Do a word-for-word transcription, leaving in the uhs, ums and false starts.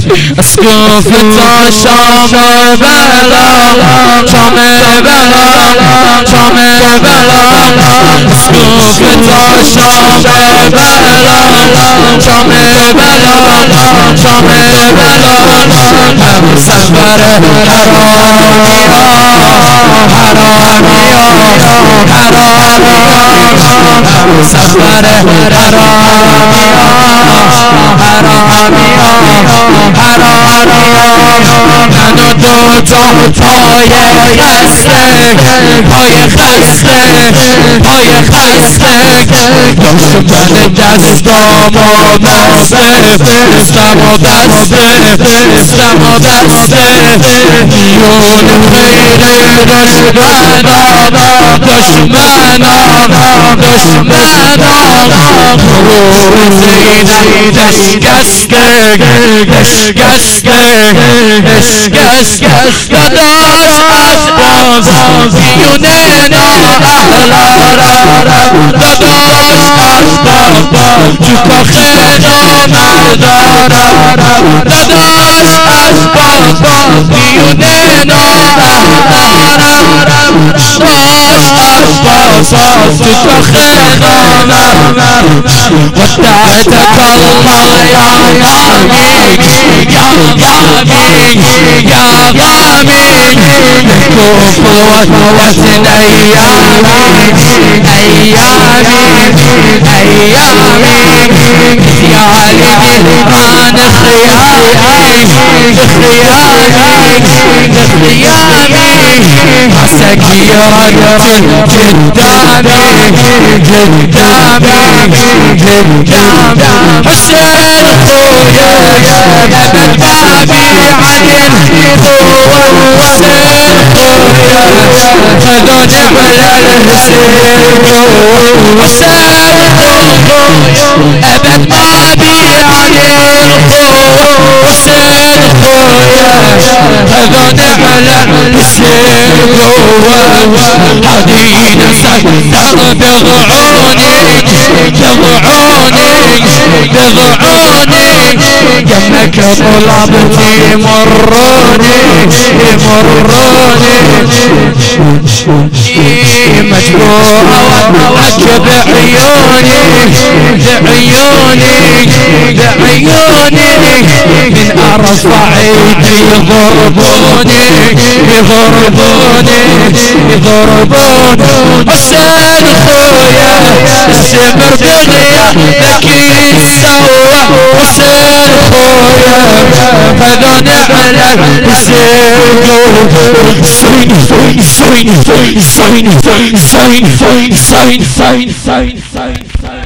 اسكن في شام بلا شام بلا شام بلا اسكن في شام بلا شام بلا شام بلا سفر حرامي حرامي حرامي سفر حرامي حرامي منو دو تا پای خسته پای خسته پای خسته دشمن دستام و بسته دستم و بسته دستم و بسته میون خیر دشمنان دشمنان دشمنان روزی دشکسته دشکسته دشکسته داداش عباس میونه ناهلارا داداش عباس تو کاخنا مردارا داداش عباس میونه ناهلارا داداش عباس تو کاخنا ودعتك الله يا ضامن يا ضامن يا ضامن نكوف ووسن ايامي ايامي ايامي يا علي عن خيالي خيالي خيالي سكيرة قدامي قدامي قدامي حسين خويا ابد بابي عن القوة حسين خويا خذوني على الحسين حسين خويا ابد بابي عن القوة حسين خويا خذوني على الحسين حديد سكر بضعوني بضعوني بضعوني جمك طلبتي مروني مروني مجبورة وضعك بعيوني بعيوني بعيوني من ارفع ايدي يضربوني يضربوني يضربوني حسين خويا السمر بغيا لكي سوا حسين خويا خذوني على الحسين سويني سويني سويني سويني سويني سويني سويني سويني